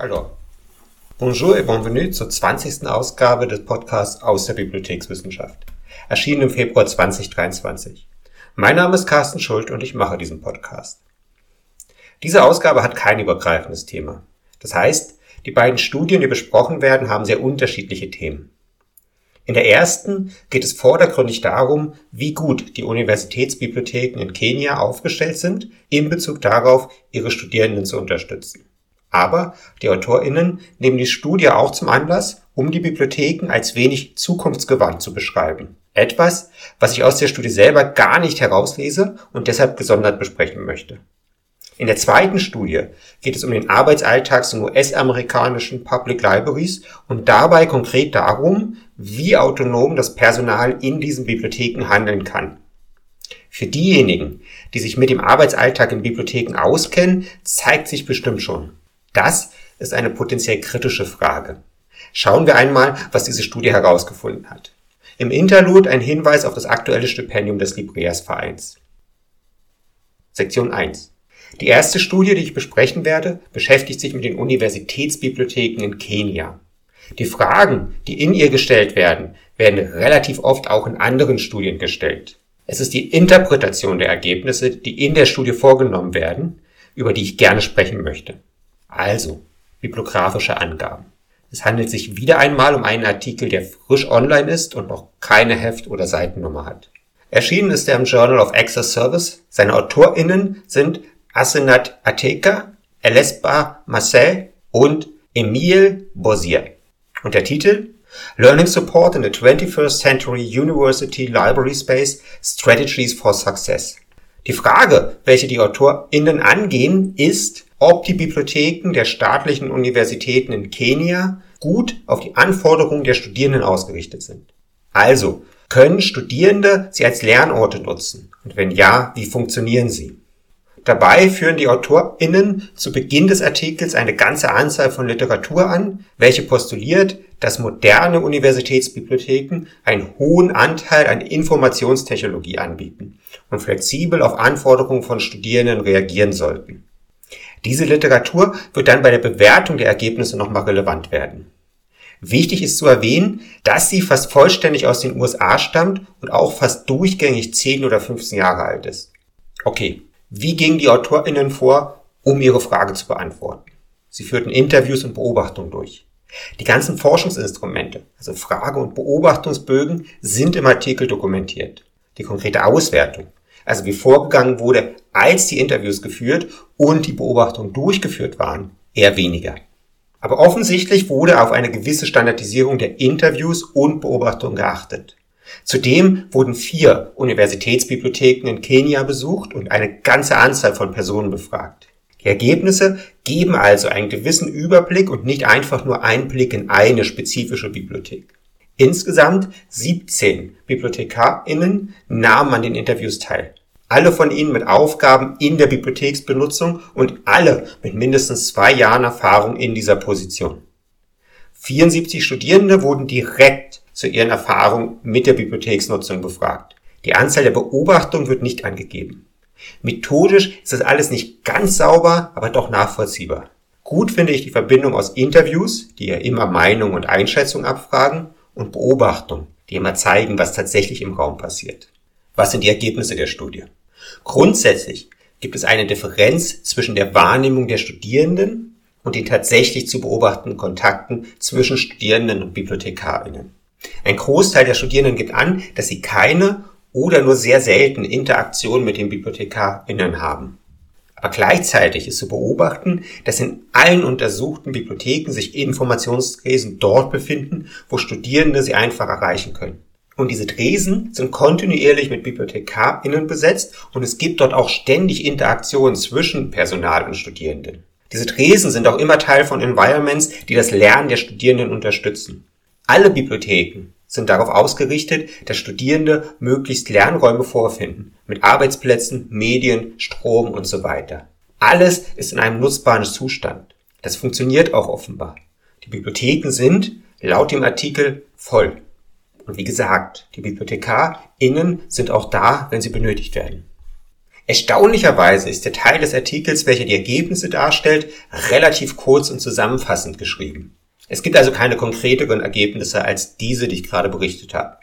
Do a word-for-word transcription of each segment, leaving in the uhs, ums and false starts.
Hallo. Bonjour et bienvenue zur zwanzigsten Ausgabe des Podcasts aus der Bibliothekswissenschaft, erschienen im Februar zweitausenddreiundzwanzig. Mein Name ist Carsten Schult und ich mache diesen Podcast. Diese Ausgabe hat kein übergreifendes Thema. Das heißt, die beiden Studien, die besprochen werden, haben sehr unterschiedliche Themen. In der ersten geht es vordergründig darum, wie gut die Universitätsbibliotheken in Kenia aufgestellt sind, in Bezug darauf, ihre Studierenden zu unterstützen. Aber die AutorInnen nehmen die Studie auch zum Anlass, um die Bibliotheken als wenig zukunftsgewandt zu beschreiben. Etwas, was ich aus der Studie selber gar nicht herauslese und deshalb gesondert besprechen möchte. In der zweiten Studie geht es um den Arbeitsalltag in U S-amerikanischen Public Libraries und dabei konkret darum, wie autonom das Personal in diesen Bibliotheken handeln kann. Für diejenigen, die sich mit dem Arbeitsalltag in Bibliotheken auskennen, zeigt sich bestimmt schon: Das ist eine potenziell kritische Frage. Schauen wir einmal, was diese Studie herausgefunden hat. Im Interlude ein Hinweis auf das aktuelle Stipendium des Libreas-Vereins. Sektion eins. Die erste Studie, die ich besprechen werde, beschäftigt sich mit den Universitätsbibliotheken in Kenia. Die Fragen, die in ihr gestellt werden, werden relativ oft auch in anderen Studien gestellt. Es ist die Interpretation der Ergebnisse, die in der Studie vorgenommen werden, über die ich gerne sprechen möchte. Also, bibliografische Angaben. Es handelt sich wieder einmal um einen Artikel, der frisch online ist und noch keine Heft- oder Seitennummer hat. Erschienen ist er im Journal of Access Service. Seine AutorInnen sind Asenath Ateka, Elesba Marcel und Emile Bossier. Und der Titel: Learning Support in the twenty-first Century University Library Space – Strategies for Success. Die Frage, welche die AutorInnen angehen, ist, ob die Bibliotheken der staatlichen Universitäten in Kenia gut auf die Anforderungen der Studierenden ausgerichtet sind. Also, können Studierende sie als Lernorte nutzen? Und wenn ja, wie funktionieren sie? Dabei führen die AutorInnen zu Beginn des Artikels eine ganze Anzahl von Literatur an, welche postuliert, dass moderne Universitätsbibliotheken einen hohen Anteil an Informationstechnologie anbieten und flexibel auf Anforderungen von Studierenden reagieren sollten. Diese Literatur wird dann bei der Bewertung der Ergebnisse nochmal relevant werden. Wichtig ist zu erwähnen, dass sie fast vollständig aus den U S A stammt und auch fast durchgängig zehn oder fünfzehn Jahre alt ist. Okay. Wie gingen die AutorInnen vor, um ihre Frage zu beantworten? Sie führten Interviews und Beobachtungen durch. Die ganzen Forschungsinstrumente, also Frage- und Beobachtungsbögen, sind im Artikel dokumentiert. Die konkrete Auswertung, also wie vorgegangen wurde, als die Interviews geführt und die Beobachtungen durchgeführt waren, eher weniger. Aber offensichtlich wurde auf eine gewisse Standardisierung der Interviews und Beobachtungen geachtet. Zudem wurden vier Universitätsbibliotheken in Kenia besucht und eine ganze Anzahl von Personen befragt. Die Ergebnisse geben also einen gewissen Überblick und nicht einfach nur Einblick in eine spezifische Bibliothek. Insgesamt siebzehn BibliothekarInnen nahmen an den Interviews teil. Alle von ihnen mit Aufgaben in der Bibliotheksbenutzung und alle mit mindestens zwei Jahren Erfahrung in dieser Position. vierundsiebzig Studierende wurden direkt zu ihren Erfahrungen mit der Bibliotheksnutzung befragt. Die Anzahl der Beobachtungen wird nicht angegeben. Methodisch ist das alles nicht ganz sauber, aber doch nachvollziehbar. Gut finde ich die Verbindung aus Interviews, die ja immer Meinung und Einschätzung abfragen, und Beobachtungen, die immer zeigen, was tatsächlich im Raum passiert. Was sind die Ergebnisse der Studie? Grundsätzlich gibt es eine Differenz zwischen der Wahrnehmung der Studierenden und den tatsächlich zu beobachtenden Kontakten zwischen Studierenden und BibliothekarInnen. Ein Großteil der Studierenden gibt an, dass sie keine oder nur sehr selten Interaktion mit den BibliothekarInnen haben. Aber gleichzeitig ist zu beobachten, dass in allen untersuchten Bibliotheken sich Informationstresen dort befinden, wo Studierende sie einfach erreichen können. Und diese Tresen sind kontinuierlich mit BibliothekarInnen besetzt und es gibt dort auch ständig Interaktionen zwischen Personal und Studierenden. Diese Tresen sind auch immer Teil von Environments, die das Lernen der Studierenden unterstützen. Alle Bibliotheken sind darauf ausgerichtet, dass Studierende möglichst Lernräume vorfinden, mit Arbeitsplätzen, Medien, Strom und so weiter. Alles ist in einem nutzbaren Zustand. Das funktioniert auch offenbar. Die Bibliotheken sind, laut dem Artikel, voll. Und wie gesagt, die BibliothekarInnen sind auch da, wenn sie benötigt werden. Erstaunlicherweise ist der Teil des Artikels, welcher die Ergebnisse darstellt, relativ kurz und zusammenfassend geschrieben. Es gibt also keine konkreteren Ergebnisse als diese, die ich gerade berichtet habe.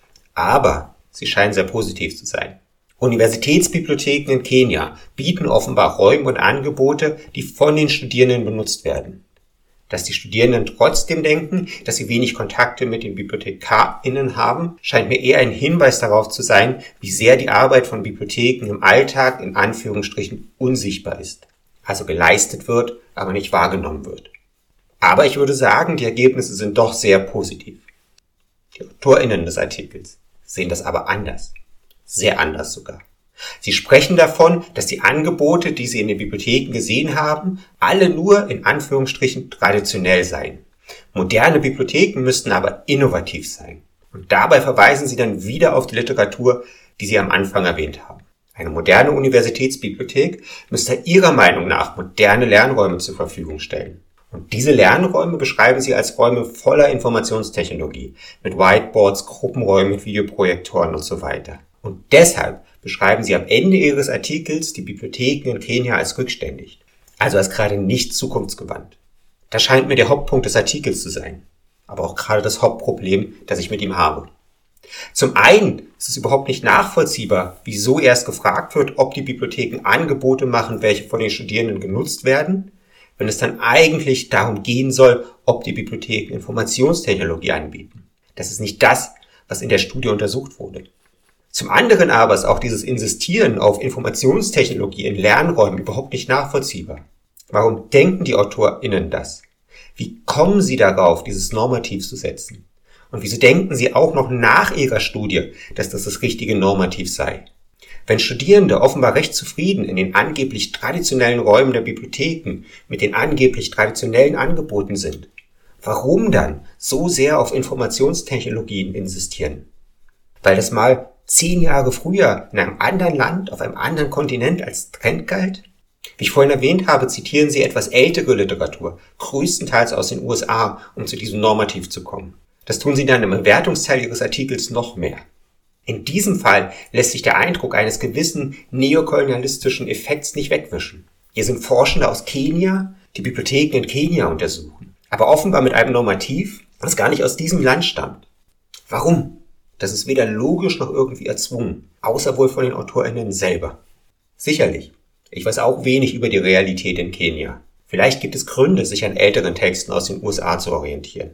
Aber sie scheinen sehr positiv zu sein. Universitätsbibliotheken in Kenia bieten offenbar Räume und Angebote, die von den Studierenden benutzt werden. Dass die Studierenden trotzdem denken, dass sie wenig Kontakte mit den BibliothekarInnen haben, scheint mir eher ein Hinweis darauf zu sein, wie sehr die Arbeit von Bibliotheken im Alltag in Anführungsstrichen unsichtbar ist. Also geleistet wird, aber nicht wahrgenommen wird. Aber ich würde sagen, die Ergebnisse sind doch sehr positiv. Die AutorInnen des Artikels sehen das aber anders. Sehr anders sogar. Sie sprechen davon, dass die Angebote, die sie in den Bibliotheken gesehen haben, alle nur in Anführungsstrichen traditionell seien. Moderne Bibliotheken müssten aber innovativ sein. Und dabei verweisen sie dann wieder auf die Literatur, die sie am Anfang erwähnt haben. Eine moderne Universitätsbibliothek müsste ihrer Meinung nach moderne Lernräume zur Verfügung stellen. Und diese Lernräume beschreiben sie als Räume voller Informationstechnologie, mit Whiteboards, Gruppenräumen, mit Videoprojektoren und so weiter. Und deshalb beschreiben sie am Ende ihres Artikels die Bibliotheken in Kenia als rückständig, also als gerade nicht zukunftsgewandt. Das scheint mir der Hauptpunkt des Artikels zu sein, aber auch gerade das Hauptproblem, das ich mit ihm habe. Zum einen ist es überhaupt nicht nachvollziehbar, wieso erst gefragt wird, ob die Bibliotheken Angebote machen, welche von den Studierenden genutzt werden, wenn es dann eigentlich darum gehen soll, ob die Bibliotheken Informationstechnologie anbieten. Das ist nicht das, was in der Studie untersucht wurde. Zum anderen aber ist auch dieses Insistieren auf Informationstechnologie in Lernräumen überhaupt nicht nachvollziehbar. Warum denken die AutorInnen das? Wie kommen sie darauf, dieses Normativ zu setzen? Und wieso denken sie auch noch nach ihrer Studie, dass das das richtige Normativ sei? Wenn Studierende offenbar recht zufrieden in den angeblich traditionellen Räumen der Bibliotheken mit den angeblich traditionellen Angeboten sind, warum dann so sehr auf Informationstechnologien insistieren? Weil das mal zehn Jahre früher in einem anderen Land, auf einem anderen Kontinent als Trend galt? Wie ich vorhin erwähnt habe, zitieren sie etwas ältere Literatur, größtenteils aus den U S A, um zu diesem Normativ zu kommen. Das tun sie dann im Bewertungsteil ihres Artikels noch mehr. In diesem Fall lässt sich der Eindruck eines gewissen neokolonialistischen Effekts nicht wegwischen. Hier sind Forschende aus Kenia, die Bibliotheken in Kenia untersuchen, aber offenbar mit einem Normativ, das gar nicht aus diesem Land stammt. Warum? Das ist weder logisch noch irgendwie erzwungen, außer wohl von den AutorInnen selber. Sicherlich, ich weiß auch wenig über die Realität in Kenia. Vielleicht gibt es Gründe, sich an älteren Texten aus den U S A zu orientieren.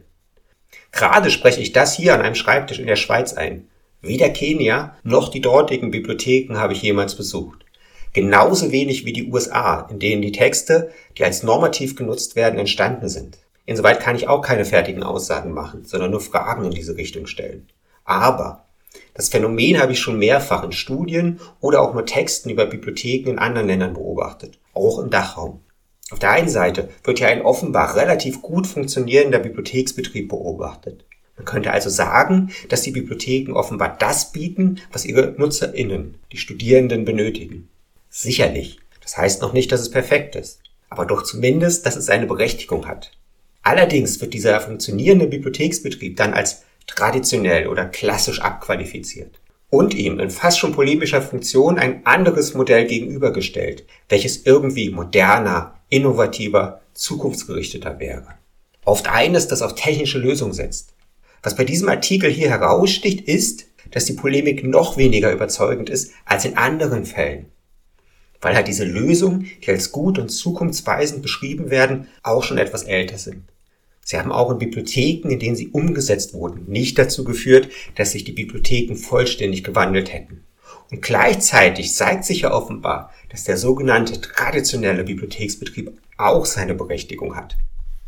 Gerade spreche ich das hier an einem Schreibtisch in der Schweiz ein. Weder Kenia noch die dortigen Bibliotheken habe ich jemals besucht. Genauso wenig wie die U S A, in denen die Texte, die als normativ genutzt werden, entstanden sind. Insoweit kann ich auch keine fertigen Aussagen machen, sondern nur Fragen in diese Richtung stellen. Aber das Phänomen habe ich schon mehrfach in Studien oder auch nur Texten über Bibliotheken in anderen Ländern beobachtet, auch im Dachraum. Auf der einen Seite wird hier ein offenbar relativ gut funktionierender Bibliotheksbetrieb beobachtet. Man könnte also sagen, dass die Bibliotheken offenbar das bieten, was ihre NutzerInnen, die Studierenden, benötigen. Sicherlich, das heißt noch nicht, dass es perfekt ist, aber doch zumindest, dass es seine Berechtigung hat. Allerdings wird dieser funktionierende Bibliotheksbetrieb dann als traditionell oder klassisch abqualifiziert und ihm in fast schon polemischer Funktion ein anderes Modell gegenübergestellt, welches irgendwie moderner, innovativer, zukunftsgerichteter wäre. Oft eines, das auf technische Lösungen setzt. Was bei diesem Artikel hier heraussticht, ist, dass die Polemik noch weniger überzeugend ist als in anderen Fällen. Weil halt diese Lösungen, die als gut und zukunftsweisend beschrieben werden, auch schon etwas älter sind. Sie haben auch in Bibliotheken, in denen sie umgesetzt wurden, nicht dazu geführt, dass sich die Bibliotheken vollständig gewandelt hätten. Und gleichzeitig zeigt sich ja offenbar, dass der sogenannte traditionelle Bibliotheksbetrieb auch seine Berechtigung hat.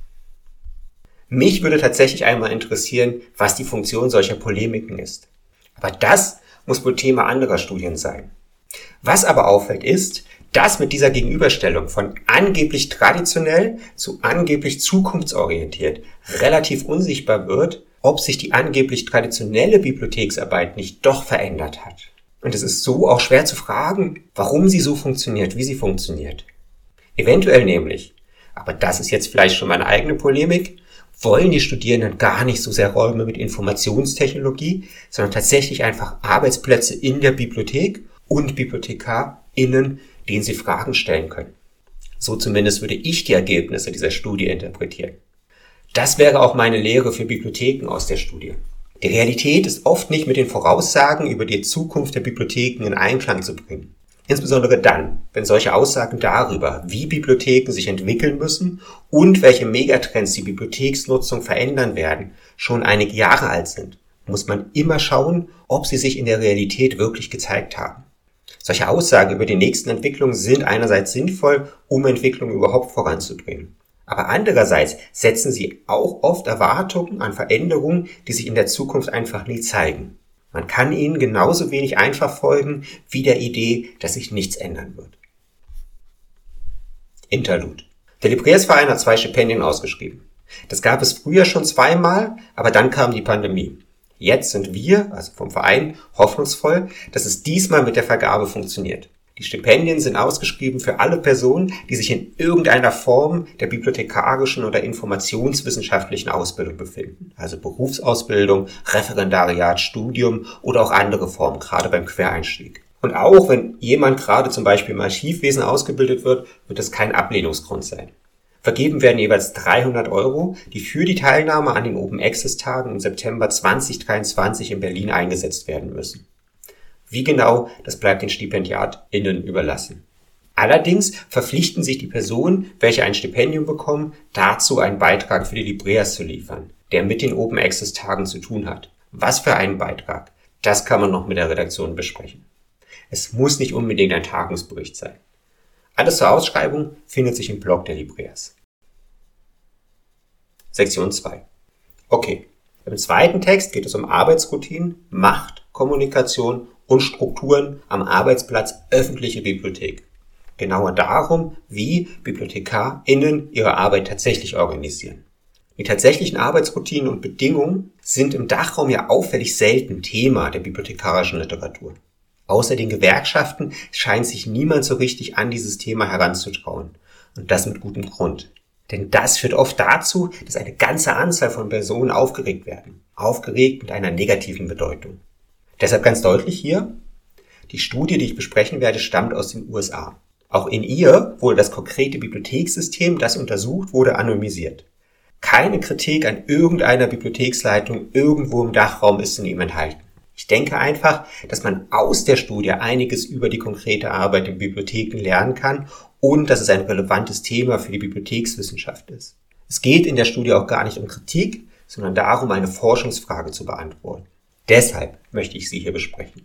Mich würde tatsächlich einmal interessieren, was die Funktion solcher Polemiken ist. Aber das muss wohl Thema anderer Studien sein. Was aber auffällt ist, dass mit dieser Gegenüberstellung von angeblich traditionell zu angeblich zukunftsorientiert relativ unsichtbar wird, ob sich die angeblich traditionelle Bibliotheksarbeit nicht doch verändert hat. Und es ist so auch schwer zu fragen, warum sie so funktioniert, wie sie funktioniert. Eventuell nämlich, aber das ist jetzt vielleicht schon meine eigene Polemik, wollen die Studierenden gar nicht so sehr Räume mit Informationstechnologie, sondern tatsächlich einfach Arbeitsplätze in der Bibliothek und BibliothekarInnen BibliothekarInnen, denen sie Fragen stellen können. So zumindest würde ich die Ergebnisse dieser Studie interpretieren. Das wäre auch meine Lehre für Bibliotheken aus der Studie. Die Realität ist oft nicht mit den Voraussagen über die Zukunft der Bibliotheken in Einklang zu bringen. Insbesondere dann, wenn solche Aussagen darüber, wie Bibliotheken sich entwickeln müssen und welche Megatrends die Bibliotheksnutzung verändern werden, schon einige Jahre alt sind, muss man immer schauen, ob sie sich in der Realität wirklich gezeigt haben. Solche Aussagen über die nächsten Entwicklungen sind einerseits sinnvoll, um Entwicklungen überhaupt voranzubringen. Aber andererseits setzen sie auch oft Erwartungen an Veränderungen, die sich in der Zukunft einfach nie zeigen. Man kann ihnen genauso wenig einfach folgen wie der Idee, dass sich nichts ändern wird. Interlude. Der Libreas-Verein hat zwei Stipendien ausgeschrieben. Das gab es früher schon zweimal, aber dann kam die Pandemie. Jetzt sind wir, also vom Verein, hoffnungsvoll, dass es diesmal mit der Vergabe funktioniert. Die Stipendien sind ausgeschrieben für alle Personen, die sich in irgendeiner Form der bibliothekarischen oder informationswissenschaftlichen Ausbildung befinden. Also Berufsausbildung, Referendariat, Studium oder auch andere Formen, gerade beim Quereinstieg. Und auch wenn jemand gerade zum Beispiel im Archivwesen ausgebildet wird, wird das kein Ablehnungsgrund sein. Vergeben werden jeweils dreihundert Euro, die für die Teilnahme an den Open Access Tagen im September zweitausenddreiundzwanzig in Berlin eingesetzt werden müssen. Wie genau, das bleibt den StipendiatInnen überlassen. Allerdings verpflichten sich die Personen, welche ein Stipendium bekommen, dazu einen Beitrag für die Libreas zu liefern, der mit den Open Access Tagen zu tun hat. Was für einen Beitrag? Das kann man noch mit der Redaktion besprechen. Es muss nicht unbedingt ein Tagungsbericht sein. Alles zur Ausschreibung findet sich im Blog der Libreas. Sektion zwei. Okay, im zweiten Text geht es um Arbeitsroutinen, Macht, Kommunikation und Strukturen am Arbeitsplatz öffentliche Bibliothek. Genauer darum, wie BibliothekarInnen ihre Arbeit tatsächlich organisieren. Die tatsächlichen Arbeitsroutinen und Bedingungen sind im Dachraum ja auffällig selten Thema der bibliothekarischen Literatur. Außer den Gewerkschaften scheint sich niemand so richtig an dieses Thema heranzutrauen. Und das mit gutem Grund. Denn das führt oft dazu, dass eine ganze Anzahl von Personen aufgeregt werden. Aufgeregt mit einer negativen Bedeutung. Deshalb ganz deutlich hier, die Studie, die ich besprechen werde, stammt aus den U S A. Auch in ihr wurde das konkrete Bibliothekssystem, das untersucht wurde, anonymisiert. Keine Kritik an irgendeiner Bibliotheksleitung irgendwo im Dachraum ist in ihm enthalten. Ich denke einfach, dass man aus der Studie einiges über die konkrete Arbeit in Bibliotheken lernen kann und dass es ein relevantes Thema für die Bibliothekswissenschaft ist. Es geht in der Studie auch gar nicht um Kritik, sondern darum, eine Forschungsfrage zu beantworten. Deshalb möchte ich sie hier besprechen.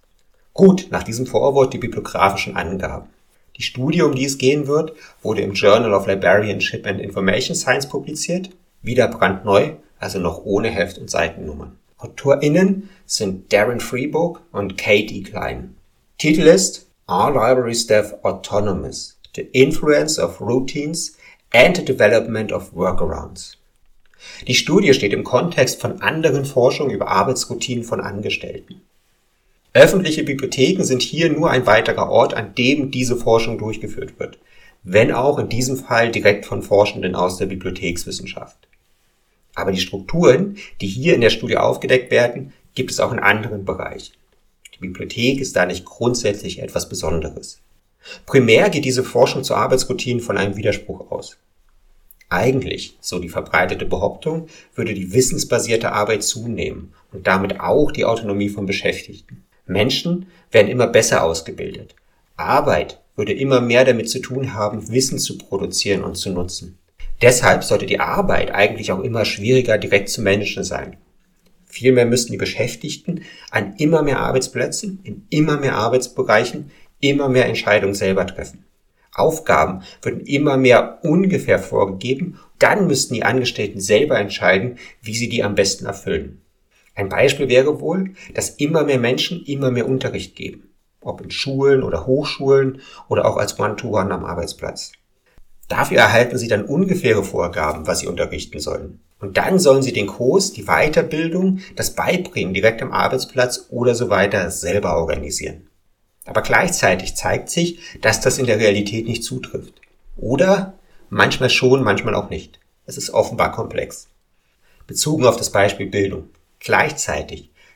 Gut, nach diesem Vorwort die bibliografischen Angaben. Die Studie, um die es gehen wird, wurde im Journal of Librarianship and Information Science publiziert, wieder brandneu, also noch ohne Heft und Seitennummern. AutorInnen sind Darren Freeburg und Katie Klein. Titel ist Are Library Staff Autonomous? The Influence of Routines and the Development of Workarounds. Die Studie steht im Kontext von anderen Forschungen über Arbeitsroutinen von Angestellten. Öffentliche Bibliotheken sind hier nur ein weiterer Ort, an dem diese Forschung durchgeführt wird, wenn auch in diesem Fall direkt von Forschenden aus der Bibliothekswissenschaft. Aber die Strukturen, die hier in der Studie aufgedeckt werden, gibt es auch in anderen Bereichen. Die Bibliothek ist da nicht grundsätzlich etwas Besonderes. Primär geht diese Forschung zu Arbeitsroutinen von einem Widerspruch aus. Eigentlich, so die verbreitete Behauptung, würde die wissensbasierte Arbeit zunehmen und damit auch die Autonomie von Beschäftigten. Menschen werden immer besser ausgebildet. Arbeit würde immer mehr damit zu tun haben, Wissen zu produzieren und zu nutzen. Deshalb sollte die Arbeit eigentlich auch immer schwieriger direkt zu managen sein. Vielmehr müssten die Beschäftigten an immer mehr Arbeitsplätzen, in immer mehr Arbeitsbereichen, immer mehr Entscheidungen selber treffen. Aufgaben würden immer mehr ungefähr vorgegeben, dann müssten die Angestellten selber entscheiden, wie sie die am besten erfüllen. Ein Beispiel wäre wohl, dass immer mehr Menschen immer mehr Unterricht geben, ob in Schulen oder Hochschulen oder auch als One-to-One am Arbeitsplatz. Dafür erhalten sie dann ungefähre Vorgaben, was sie unterrichten sollen. Und dann sollen sie den Kurs, die Weiterbildung, das Beibringen direkt am Arbeitsplatz oder so weiter selber organisieren. Aber gleichzeitig zeigt sich, dass das in der Realität nicht zutrifft. Oder manchmal schon, manchmal auch nicht. Es ist offenbar komplex. Bezogen auf das Beispiel Bildung. Gleichzeitig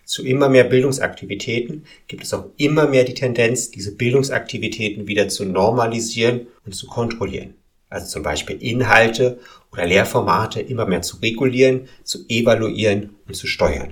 Zu immer mehr Bildungsaktivitäten gibt es auch immer mehr die Tendenz, diese Bildungsaktivitäten wieder zu normalisieren und zu kontrollieren. Also zum Beispiel Inhalte oder Lehrformate immer mehr zu regulieren, zu evaluieren und zu steuern.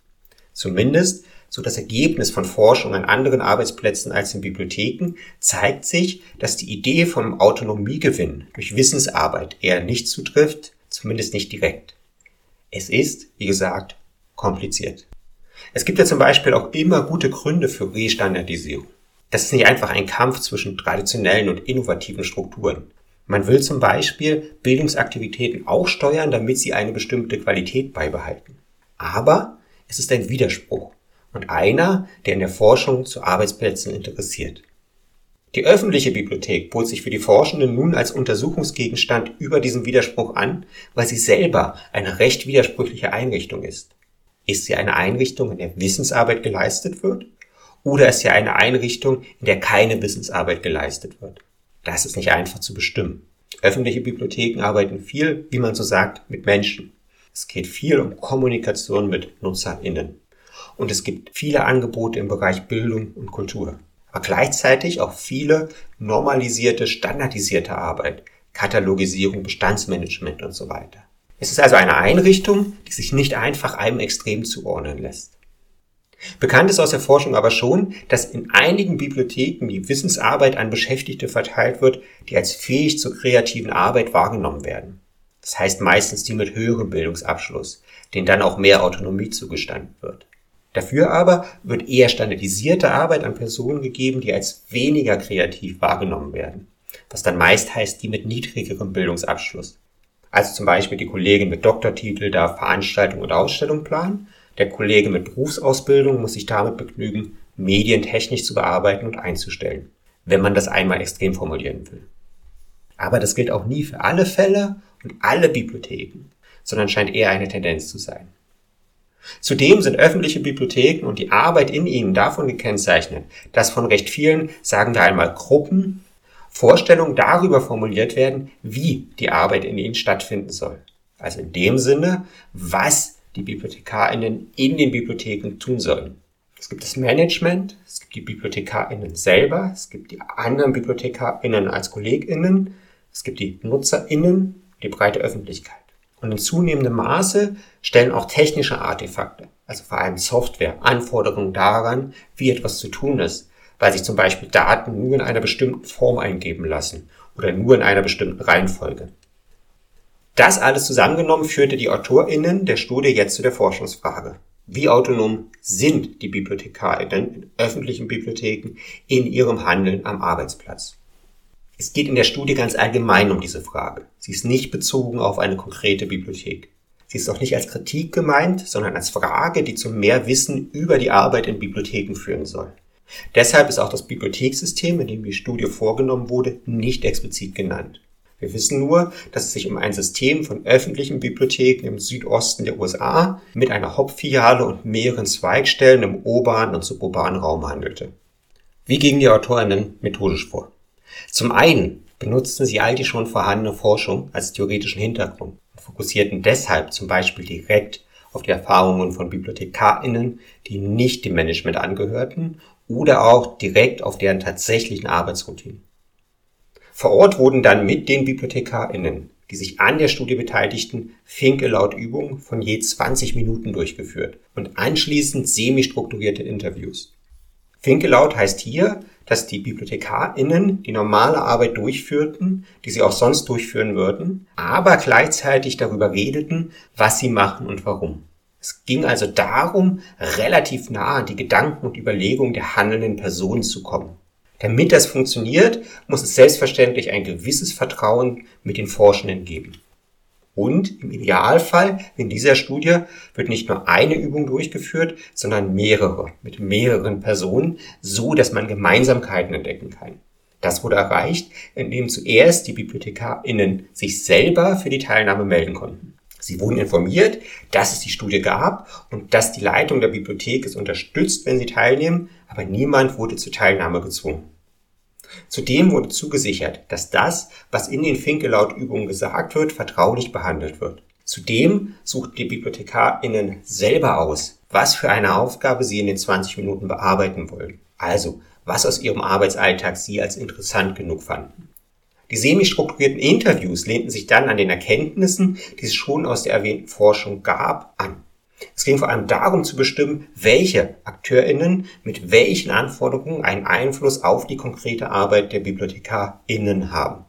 Zumindest so das Ergebnis von Forschung an anderen Arbeitsplätzen als in Bibliotheken zeigt sich, dass die Idee vom Autonomiegewinn durch Wissensarbeit eher nicht zutrifft, zumindest nicht direkt. Es ist, wie gesagt, kompliziert. Es gibt ja zum Beispiel auch immer gute Gründe für Restandardisierung. Das ist nicht einfach ein Kampf zwischen traditionellen und innovativen Strukturen. Man will zum Beispiel Bildungsaktivitäten auch steuern, damit sie eine bestimmte Qualität beibehalten. Aber es ist ein Widerspruch und einer, der in der Forschung zu Arbeitsplätzen interessiert. Die öffentliche Bibliothek bot sich für die Forschenden nun als Untersuchungsgegenstand über diesen Widerspruch an, weil sie selber eine recht widersprüchliche Einrichtung ist. Ist sie eine Einrichtung, in der Wissensarbeit geleistet wird? Oder ist sie eine Einrichtung, in der keine Wissensarbeit geleistet wird? Das ist nicht einfach zu bestimmen. Öffentliche Bibliotheken arbeiten viel, wie man so sagt, mit Menschen. Es geht viel um Kommunikation mit NutzerInnen. Und es gibt viele Angebote im Bereich Bildung und Kultur. Aber gleichzeitig auch viele normalisierte, standardisierte Arbeit, Katalogisierung, Bestandsmanagement und so weiter. Es ist also eine Einrichtung, die sich nicht einfach einem Extrem zuordnen lässt. Bekannt ist aus der Forschung aber schon, dass in einigen Bibliotheken die Wissensarbeit an Beschäftigte verteilt wird, die als fähig zur kreativen Arbeit wahrgenommen werden. Das heißt meistens die mit höherem Bildungsabschluss, denen dann auch mehr Autonomie zugestanden wird. Dafür aber wird eher standardisierte Arbeit an Personen gegeben, die als weniger kreativ wahrgenommen werden, was dann meist heißt die mit niedrigerem Bildungsabschluss. Also zum Beispiel die Kollegin mit Doktortitel darf Veranstaltung und Ausstellung planen, der Kollege mit Berufsausbildung muss sich damit begnügen, Medien technisch zu bearbeiten und einzustellen, wenn man das einmal extrem formulieren will. Aber das gilt auch nie für alle Fälle und alle Bibliotheken, sondern scheint eher eine Tendenz zu sein. Zudem sind öffentliche Bibliotheken und die Arbeit in ihnen davon gekennzeichnet, dass von recht vielen, sagen wir einmal Gruppen, Vorstellungen darüber formuliert werden, wie die Arbeit in ihnen stattfinden soll. Also in dem Sinne, was die BibliothekarInnen in den Bibliotheken tun sollen. Es gibt das Management, es gibt die BibliothekarInnen selber, es gibt die anderen BibliothekarInnen als KollegInnen, es gibt die NutzerInnen, die breite Öffentlichkeit. Und in zunehmendem Maße stellen auch technische Artefakte, also vor allem Software, Anforderungen daran, wie etwas zu tun ist, weil sich zum Beispiel Daten nur in einer bestimmten Form eingeben lassen oder nur in einer bestimmten Reihenfolge. Das alles zusammengenommen führte die AutorInnen der Studie jetzt zu der Forschungsfrage. Wie autonom sind die BibliothekarInnen in öffentlichen Bibliotheken in ihrem Handeln am Arbeitsplatz? Es geht in der Studie ganz allgemein um diese Frage. Sie ist nicht bezogen auf eine konkrete Bibliothek. Sie ist auch nicht als Kritik gemeint, sondern als Frage, die zu mehr Wissen über die Arbeit in Bibliotheken führen soll. Deshalb ist auch das Bibliothekssystem, in dem die Studie vorgenommen wurde, nicht explizit genannt. Wir wissen nur, dass es sich um ein System von öffentlichen Bibliotheken im Südosten der U S A mit einer Hauptfiliale und mehreren Zweigstellen im urbanen und suburbanen Raum handelte. Wie gingen die AutorInnen methodisch vor? Zum einen benutzten sie all die schon vorhandene Forschung als theoretischen Hintergrund und fokussierten deshalb zum Beispiel direkt auf die Erfahrungen von BibliothekarInnen, die nicht dem Management angehörten, oder auch direkt auf deren tatsächlichen Arbeitsroutinen. Vor Ort wurden dann mit den BibliothekarInnen, die sich an der Studie beteiligten, Think-Aloud-Übungen von je zwanzig Minuten durchgeführt und anschließend semi-strukturierte Interviews. Think Aloud heißt hier, dass die BibliothekarInnen die normale Arbeit durchführten, die sie auch sonst durchführen würden, aber gleichzeitig darüber redeten, was sie machen und warum. Es ging also darum, relativ nah an die Gedanken und Überlegungen der handelnden Personen zu kommen. Damit das funktioniert, muss es selbstverständlich ein gewisses Vertrauen mit den Forschenden geben. Und im Idealfall in dieser Studie wird nicht nur eine Übung durchgeführt, sondern mehrere, mit mehreren Personen, so dass man Gemeinsamkeiten entdecken kann. Das wurde erreicht, indem zuerst die BibliothekarInnen sich selber für die Teilnahme melden konnten. Sie wurden informiert, dass es die Studie gab und dass die Leitung der Bibliothek es unterstützt, wenn sie teilnehmen, aber niemand wurde zur Teilnahme gezwungen. Zudem wurde zugesichert, dass das, was in den Think Aloud-Übungen gesagt wird, vertraulich behandelt wird. Zudem suchten die BibliothekarInnen selber aus, was für eine Aufgabe Sie in den zwanzig Minuten bearbeiten wollen. Also, was aus Ihrem Arbeitsalltag Sie als interessant genug fanden. Die semi-strukturierten Interviews lehnten sich dann an den Erkenntnissen, die es schon aus der erwähnten Forschung gab, an. Es ging vor allem darum zu bestimmen, welche AkteurInnen mit welchen Anforderungen einen Einfluss auf die konkrete Arbeit der BibliothekarInnen haben.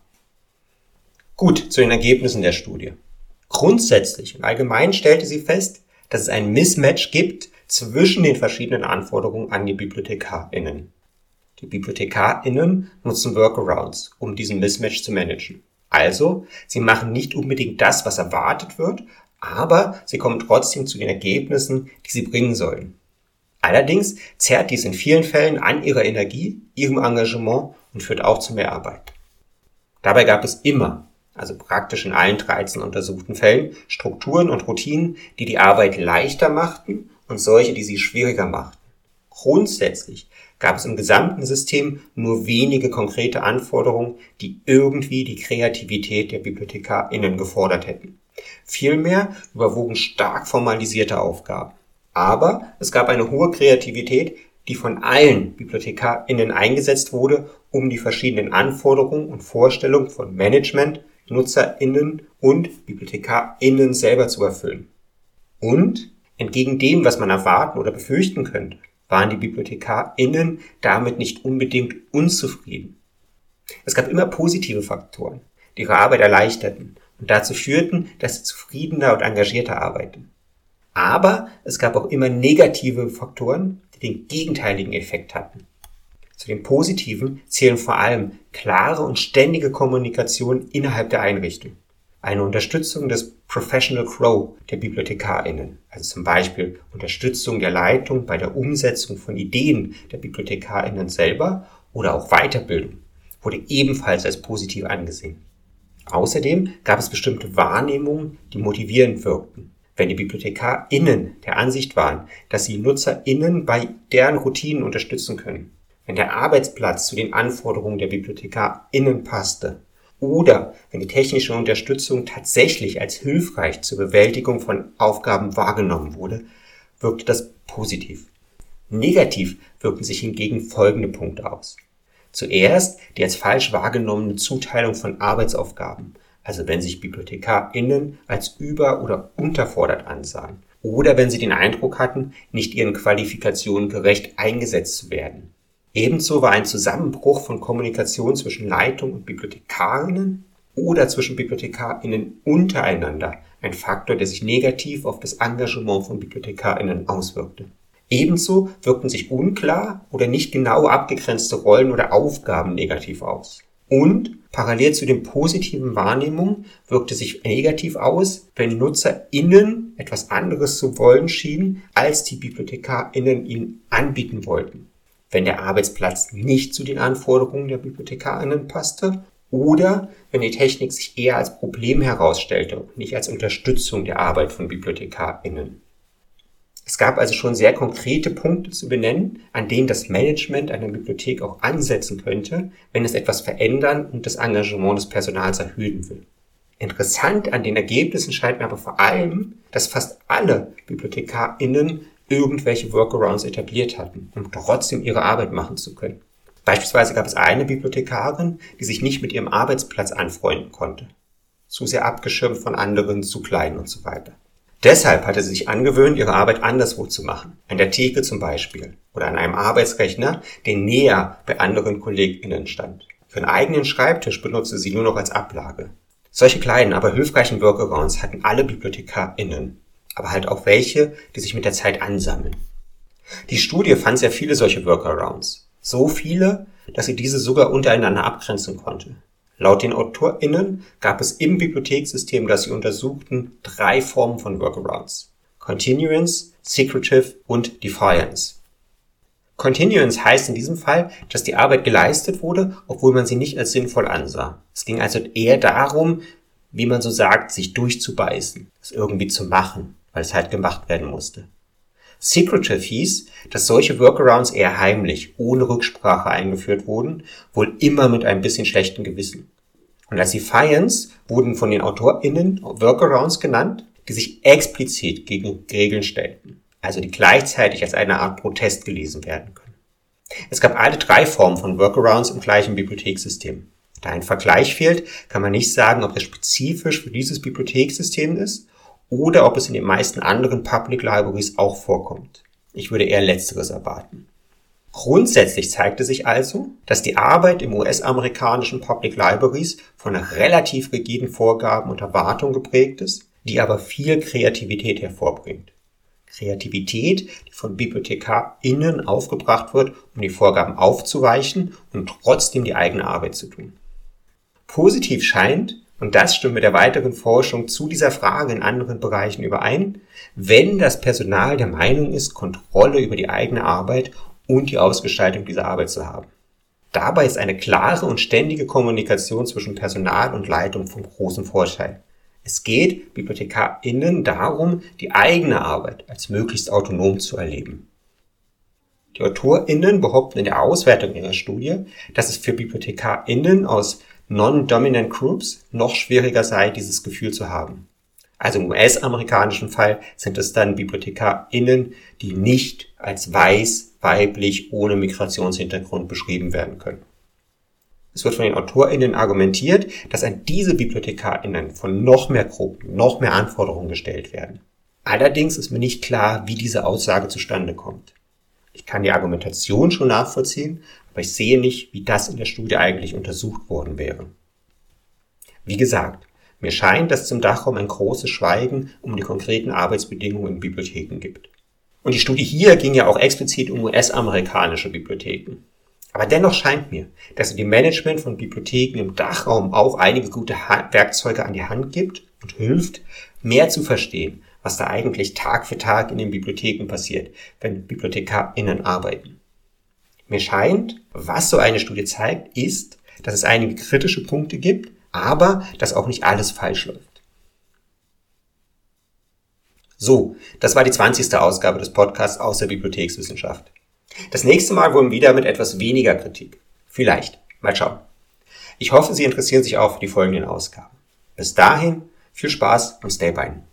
Gut, zu den Ergebnissen der Studie. Grundsätzlich und allgemein stellte sie fest, dass es ein Mismatch gibt zwischen den verschiedenen Anforderungen an die BibliothekarInnen. Die BibliothekarInnen nutzen Workarounds, um diesen Mismatch zu managen. Also, sie machen nicht unbedingt das, was erwartet wird, aber sie kommen trotzdem zu den Ergebnissen, die sie bringen sollen. Allerdings zerrt dies in vielen Fällen an ihrer Energie, ihrem Engagement und führt auch zu mehr Arbeit. Dabei gab es immer, also praktisch in allen dreizehn untersuchten Fällen, Strukturen und Routinen, die die Arbeit leichter machten und solche, die sie schwieriger machten. Grundsätzlich gab es im gesamten System nur wenige konkrete Anforderungen, die irgendwie die Kreativität der BibliothekarInnen gefordert hätten. Vielmehr überwogen stark formalisierte Aufgaben. Aber es gab eine hohe Kreativität, die von allen BibliothekarInnen eingesetzt wurde, um die verschiedenen Anforderungen und Vorstellungen von Management, NutzerInnen und BibliothekarInnen selber zu erfüllen. Und entgegen dem, was man erwarten oder befürchten könnte, waren die BibliothekarInnen damit nicht unbedingt unzufrieden. Es gab immer positive Faktoren, die ihre Arbeit erleichterten und dazu führten, dass sie zufriedener und engagierter arbeiten. Aber es gab auch immer negative Faktoren, die den gegenteiligen Effekt hatten. Zu den positiven zählen vor allem klare und ständige Kommunikation innerhalb der Einrichtung, eine Unterstützung des Professional Grow der BibliothekarInnen, also zum Beispiel Unterstützung der Leitung bei der Umsetzung von Ideen der BibliothekarInnen selber oder auch Weiterbildung, wurde ebenfalls als positiv angesehen. Außerdem gab es bestimmte Wahrnehmungen, die motivierend wirkten. Wenn die BibliothekarInnen der Ansicht waren, dass sie NutzerInnen bei deren Routinen unterstützen können, wenn der Arbeitsplatz zu den Anforderungen der BibliothekarInnen passte oder wenn die technische Unterstützung tatsächlich als hilfreich zur Bewältigung von Aufgaben wahrgenommen wurde, wirkte das positiv. Negativ wirkten sich hingegen folgende Punkte aus. Zuerst die als falsch wahrgenommene Zuteilung von Arbeitsaufgaben, also wenn sich BibliothekarInnen als über- oder unterfordert ansahen oder wenn sie den Eindruck hatten, nicht ihren Qualifikationen gerecht eingesetzt zu werden. Ebenso war ein Zusammenbruch von Kommunikation zwischen Leitung und BibliothekarInnen oder zwischen BibliothekarInnen untereinander ein Faktor, der sich negativ auf das Engagement von BibliothekarInnen auswirkte. Ebenso wirkten sich unklar oder nicht genau abgegrenzte Rollen oder Aufgaben negativ aus. Und parallel zu den positiven Wahrnehmungen wirkte sich negativ aus, wenn NutzerInnen etwas anderes zu wollen schienen, als die BibliothekarInnen ihnen anbieten wollten. Wenn der Arbeitsplatz nicht zu den Anforderungen der BibliothekarInnen passte oder wenn die Technik sich eher als Problem herausstellte und nicht als Unterstützung der Arbeit von BibliothekarInnen. Es gab also schon sehr konkrete Punkte zu benennen, an denen das Management einer Bibliothek auch ansetzen könnte, wenn es etwas verändern und das Engagement des Personals erhöhen will. Interessant an den Ergebnissen scheint mir aber vor allem, dass fast alle BibliothekarInnen irgendwelche Workarounds etabliert hatten, um trotzdem ihre Arbeit machen zu können. Beispielsweise gab es eine Bibliothekarin, die sich nicht mit ihrem Arbeitsplatz anfreunden konnte. Zu sehr abgeschirmt von anderen, zu klein und so weiter. Deshalb hatte sie sich angewöhnt, ihre Arbeit anderswo zu machen. An der Theke zum Beispiel. Oder an einem Arbeitsrechner, der näher bei anderen KollegInnen stand. Ihren eigenen Schreibtisch benutzte sie nur noch als Ablage. Solche kleinen, aber hilfreichen Workarounds hatten alle BibliothekarInnen. Aber halt auch welche, die sich mit der Zeit ansammeln. Die Studie fand sehr viele solche Workarounds. So viele, dass sie diese sogar untereinander abgrenzen konnte. Laut den AutorInnen gab es im Bibliothekssystem, das sie untersuchten, drei Formen von Workarounds. Continuance, Secretive und Defiance. Continuance heißt in diesem Fall, dass die Arbeit geleistet wurde, obwohl man sie nicht als sinnvoll ansah. Es ging also eher darum, wie man so sagt, sich durchzubeißen, es irgendwie zu machen, weil es halt gemacht werden musste. Secretive hieß, dass solche Workarounds eher heimlich, ohne Rücksprache eingeführt wurden, wohl immer mit ein bisschen schlechtem Gewissen. Und als Defiance wurden von den AutorInnen Workarounds genannt, die sich explizit gegen Regeln stellten. also die gleichzeitig als eine Art Protest gelesen werden können. Es gab alle drei Formen von Workarounds im gleichen Bibliothekssystem. Da ein Vergleich fehlt, kann man nicht sagen, ob das spezifisch für dieses Bibliothekssystem ist oder ob es in den meisten anderen Public Libraries auch vorkommt. Ich würde eher Letzteres erwarten. Grundsätzlich zeigte sich also, dass die Arbeit im U S-amerikanischen Public Libraries von relativ rigiden Vorgaben und Erwartungen geprägt ist, die aber viel Kreativität hervorbringt. Kreativität, die von BibliothekarInnen aufgebracht wird, um die Vorgaben aufzuweichen und trotzdem die eigene Arbeit zu tun. Positiv scheint, und das stimmt mit der weiteren Forschung zu dieser Frage in anderen Bereichen überein, wenn das Personal der Meinung ist, Kontrolle über die eigene Arbeit und die Ausgestaltung dieser Arbeit zu haben. Dabei ist eine klare und ständige Kommunikation zwischen Personal und Leitung von großem Vorteil. Es geht BibliothekarInnen darum, die eigene Arbeit als möglichst autonom zu erleben. Die AutorInnen behaupten in der Auswertung ihrer Studie, dass es für BibliothekarInnen aus Non-Dominant Groups noch schwieriger sei, dieses Gefühl zu haben. Also im U S-amerikanischen Fall sind es dann BibliothekarInnen, die nicht als weiß, weiblich, ohne Migrationshintergrund beschrieben werden können. Es wird von den AutorInnen argumentiert, dass an diese BibliothekarInnen von noch mehr Gruppen, noch mehr Anforderungen gestellt werden. Allerdings ist mir nicht klar, wie diese Aussage zustande kommt. Ich kann die Argumentation schon nachvollziehen, aber ich sehe nicht, wie das in der Studie eigentlich untersucht worden wäre. Wie gesagt, mir scheint, dass zum Dachraum ein großes Schweigen um die konkreten Arbeitsbedingungen in Bibliotheken gibt. Und die Studie hier ging ja auch explizit um U S-amerikanische Bibliotheken. Aber dennoch scheint mir, dass dem Management von Bibliotheken im Dachraum auch einige gute Werkzeuge an die Hand gibt und hilft, mehr zu verstehen, was da eigentlich Tag für Tag in den Bibliotheken passiert, wenn BibliothekarInnen arbeiten. Mir scheint, was so eine Studie zeigt, ist, dass es einige kritische Punkte gibt, aber dass auch nicht alles falsch läuft. So, das war die zwanzigste Ausgabe des Podcasts aus der Bibliothekswissenschaft. Das nächste Mal wohl wieder mit etwas weniger Kritik. Vielleicht. Mal schauen. Ich hoffe, Sie interessieren sich auch für die folgenden Ausgaben. Bis dahin, viel Spaß und stay by.